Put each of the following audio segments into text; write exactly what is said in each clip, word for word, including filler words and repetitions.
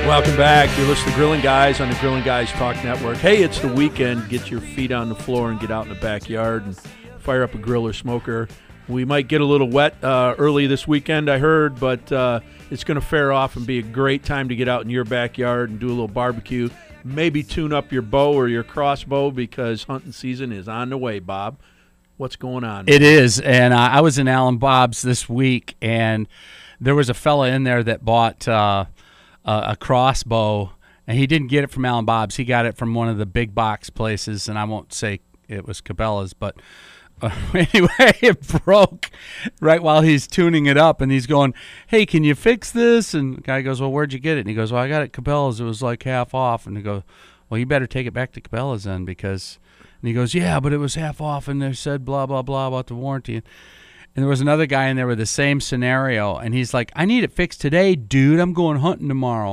Welcome back. You're listening to Grilling Guys on the Grilling Guys Talk Network. Hey, it's the weekend. Get your feet on the floor and get out in the backyard and fire up a grill or smoker. We might get a little wet uh, early this weekend, I heard, but uh, it's going to fare off and be a great time to get out in your backyard and do a little barbecue. Maybe tune up your bow or your crossbow because hunting season is on the way, Bob. What's going on? It is, and uh, I was in Alan Bob's this week, and there was a fella in there that bought uh, a, a crossbow, and he didn't get it from Alan Bob's. He got it from one of the big box places, and I won't say it was Cabela's, but uh, anyway, it broke right while he's tuning it up, and he's going, hey, can you fix this? And the guy goes, well, where'd you get it? And he goes, well, I got it at Cabela's. It was like half off. And he goes, well, you better take it back to Cabela's then because – and he goes, yeah, but it was half off, and they said blah, blah, blah about the warranty. And there was another guy in there with the same scenario, and he's like, I need it fixed today, dude. I'm going hunting tomorrow.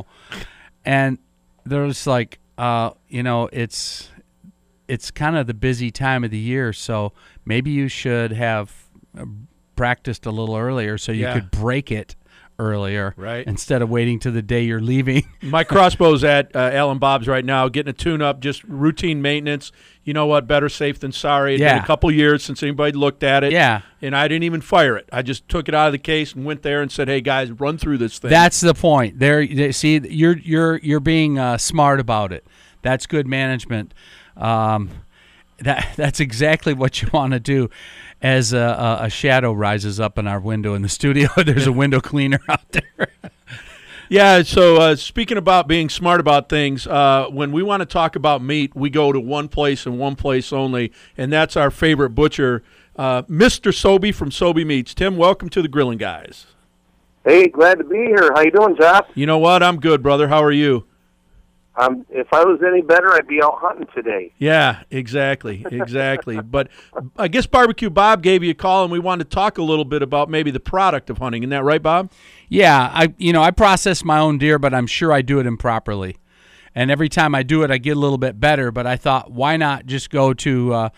And there's like, uh, you know, it's it's kind of the busy time of the year, so maybe you should have practiced a little earlier so you Yeah. could break it earlier, Right. instead of waiting to the day you're leaving. My crossbow's at uh, Alan Bob's right now, getting a tune-up, just routine maintenance. You know what? Better safe than sorry. It's been Yeah. a couple years since anybody looked at it. Yeah. And I didn't even fire it. I just took it out of the case and went there and said, hey, guys, run through this thing. That's the point. There, they- see, you're you're you're being uh, smart about it. That's good management. Um, that that's exactly what you want to do. As a, a, a shadow rises up in our window in the studio, there's a window cleaner out there. Yeah, so uh, speaking about being smart about things, uh, when we want to talk about meat, we go to one place and one place only, and that's our favorite butcher, uh, Mister Sobey from Sobey Meats. Tim, welcome to the Grilling Guys. Hey, glad to be here. How you doing, Josh? You know what? I'm good, brother. How are you? Um, if I was any better, I'd be out hunting today. Yeah, exactly, exactly. But I guess Barbecue Bob gave you a call, and we wanted to talk a little bit about maybe the product of hunting. Isn't that right, Bob? Yeah, I you know I process my own deer, but I'm sure I do it improperly. And every time I do it, I get a little bit better. But I thought, why not just go to uh,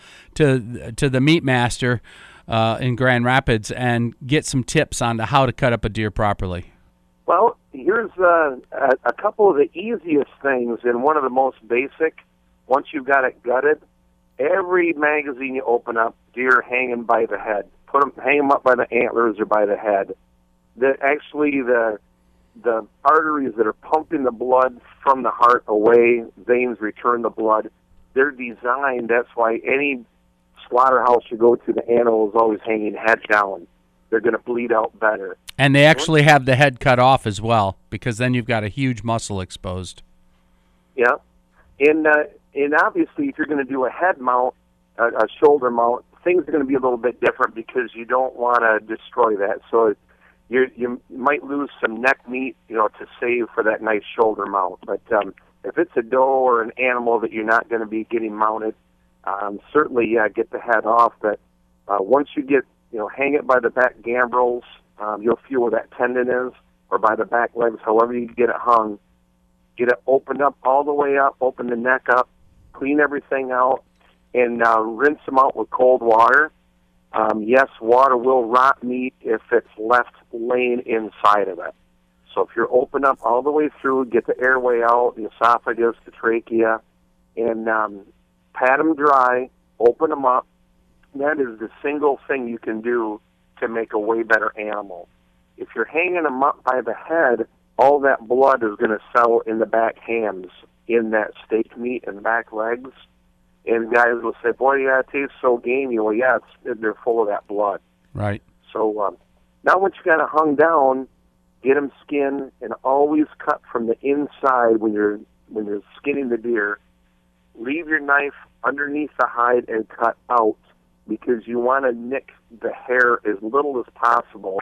to to the Meat Master uh, in Grand Rapids and get some tips on how to cut up a deer properly? Well, here's uh, a, a couple of the easiest things, and one of the most basic. Once you've got it gutted, every magazine you open up, deer hanging by the head. Put them, hang them up by the antlers or by the head. The, actually, the the arteries that are pumping the blood from the heart away, veins return the blood. They're designed. That's why any slaughterhouse you go to, the animal is always hanging head down. They're going to bleed out better. And they actually have the head cut off as well, because then you've got a huge muscle exposed. Yeah. And, uh, and obviously, if you're going to do a head mount, a, a shoulder mount, things are going to be a little bit different because you don't want to destroy that. So you you might lose some neck meat, you know, to save for that nice shoulder mount. But um, if it's a doe or an animal that you're not going to be getting mounted, um, certainly, yeah, get the head off. But uh, once you get, you know, hang it by the back gambrels, um, you'll feel where that tendon is, or by the back legs, however you get it hung. Get it opened up all the way up, open the neck up, clean everything out, and uh, rinse them out with cold water. Um, yes, water will rot meat if it's left laying inside of it. So if you're open up all the way through, get the airway out, the esophagus, the trachea, and um, pat them dry, open them up. That is the single thing you can do to make a way better animal. If you're hanging them up by the head, all that blood is going to settle in the back hams, in that steak meat and back legs. And guys will say, boy, yeah, it tastes so gamey. Well, yeah, it's, they're full of that blood. Right. So um, now once you got it hung down, get them skinned, and always cut from the inside when you're when you're skinning the deer. Leave your knife underneath the hide and cut out, because you want to nick the hair as little as possible.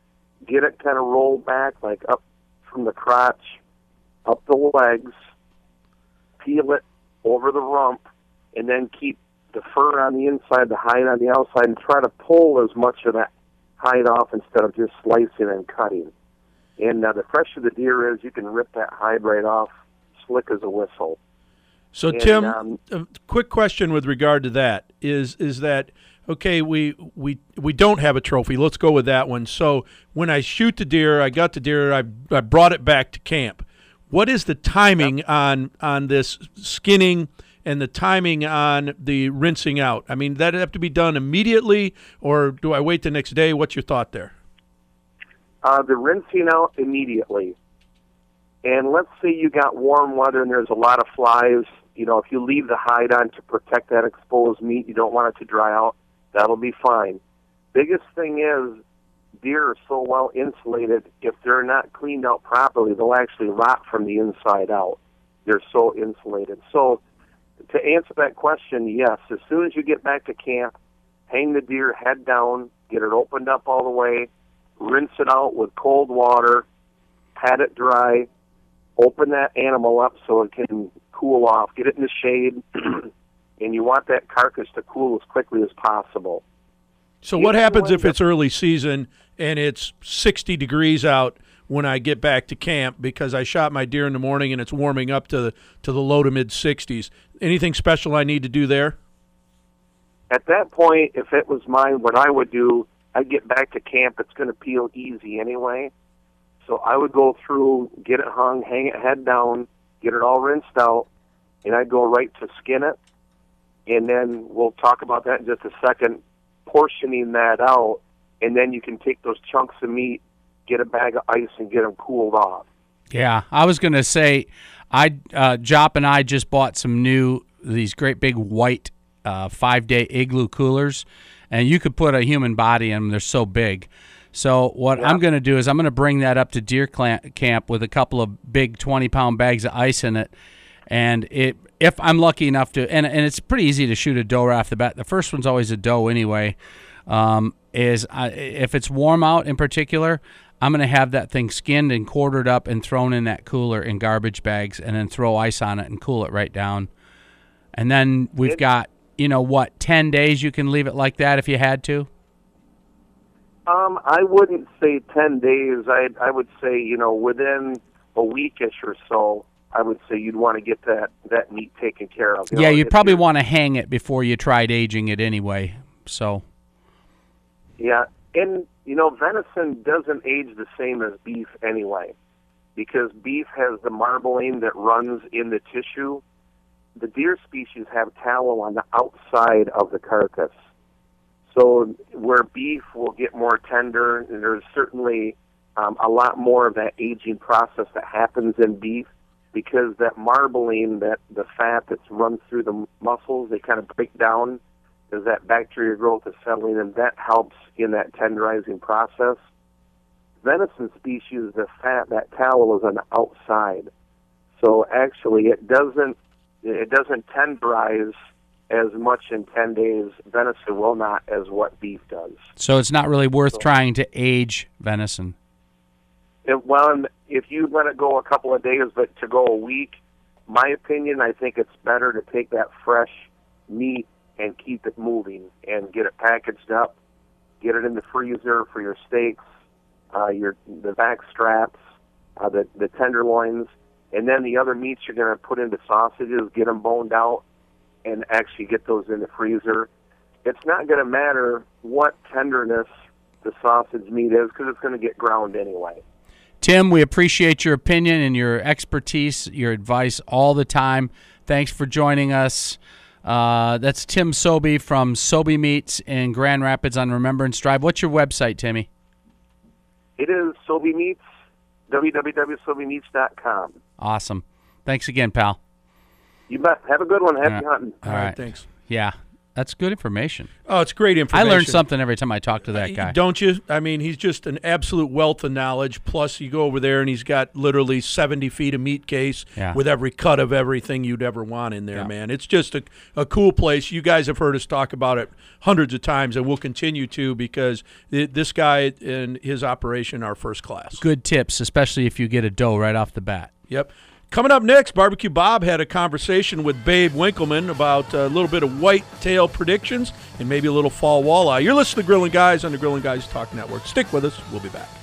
Get it kind of rolled back, like up from the crotch, up the legs, peel it over the rump, and then keep the fur on the inside, the hide on the outside, and try to pull as much of that hide off instead of just slicing and cutting. And uh, the fresher the deer is, you can rip that hide right off, slick as a whistle. So, And, Tim, um, a quick question with regard to that is is that, okay, we, we we don't have a trophy. Let's go with that one. So when I shoot the deer, I got the deer, I, I brought it back to camp. What is the timing yep. on on this skinning and the timing on the rinsing out? I mean, that have to be done immediately, or do I wait the next day? What's your thought there? Uh, the rinsing out immediately. And let's say you got warm weather and there's a lot of flies. You know, if you leave the hide on to protect that exposed meat, you don't want it to dry out, that'll be fine. Biggest thing is deer are so well insulated, if they're not cleaned out properly, they'll actually rot from the inside out. They're so insulated. So to answer that question, yes, as soon as you get back to camp, hang the deer head down, get it opened up all the way, rinse it out with cold water, pat it dry, open that animal up so it can cool off, get it in the shade, and you want that carcass to cool as quickly as possible. So what happens if it's early season and it's sixty degrees out when I get back to camp because I shot my deer in the morning and it's warming up to the to the low to mid sixties? Anything special I need to do there? At that point, if it was mine, what I would do, I'd get back to camp. It's going to peel easy anyway. So I would go through, get it hung, hang it head down, get it all rinsed out, and I'd go right to skin it. And then we'll talk about that in just a second, portioning that out, and then you can take those chunks of meat, get a bag of ice, and get them cooled off. Yeah, I was going to say, I uh, Jop and I just bought some new, these great big white uh, five-day igloo coolers, and you could put a human body in them. They're so big. So what yeah. I'm going to do is I'm going to bring that up to deer camp with a couple of big twenty-pound bags of ice in it, and it if I'm lucky enough to, and, and it's pretty easy to shoot a doe right off the bat. The first one's always a doe anyway, um, is I, if it's warm out in particular, I'm going to have that thing skinned and quartered up and thrown in that cooler in garbage bags and then throw ice on it and cool it right down. And then we've it, got, you know, what, ten days you can leave it like that if you had to? Um, I wouldn't say ten days. I I would say, you know, within a weekish or so, I would say you'd want to get that, that meat taken care of. You yeah, know, you'd probably want to hang it before you tried aging it anyway. So. Yeah, and, you know, venison doesn't age the same as beef anyway, because beef has the marbling that runs in the tissue. The deer species have tallow on the outside of the carcass. So where beef will get more tender, and there's certainly um, a lot more of that aging process that happens in beef, because that marbling, that the fat that's runs through the muscles, they kind of break down as that bacteria growth is settling, and that helps in that tenderizing process. Venison species, the fat, that tallow is on the outside. So actually it doesn't it doesn't tenderize as much in ten days. Venison will not, as what beef does. So it's not really worth so, trying to age venison. It, well, if you let it go a couple of days, but to go a week, my opinion, I think it's better to take that fresh meat and keep it moving and get it packaged up, get it in the freezer for your steaks, uh, your the back straps, uh, the, the tenderloins, and then the other meats you're going to put into sausages, get them boned out, and actually get those in the freezer. It's not going to matter what tenderness the sausage meat is, because it's going to get ground anyway. Tim, we appreciate your opinion and your expertise, your advice all the time. Thanks for joining us. Uh, that's Tim Sobey from Sobey Meats in Grand Rapids on Remembrance Drive. What's your website, Timmy? It is Sobey Meats, w w w dot sobey meats dot com. Awesome. Thanks again, pal. You bet. Have a good one. Happy All right. hunting. All right. Thanks. Yeah, that's good information. Oh, it's great information. I learn something every time I talk to that guy. Don't you? I mean, he's just an absolute wealth of knowledge. Plus, you go over there and he's got literally seventy feet of meat case yeah. with every cut of everything you'd ever want in there, yeah. man. It's just a, a cool place. You guys have heard us talk about it hundreds of times, and we'll continue to, because it, this guy and his operation are first class. Good tips, especially if you get a doe right off the bat. Yep. Coming up next, Barbecue Bob had a conversation with Babe Winkleman about a little bit of whitetail predictions and maybe a little fall walleye. You're listening to Grilling Guys on the Grilling Guys Talk Network. Stick with us. We'll be back.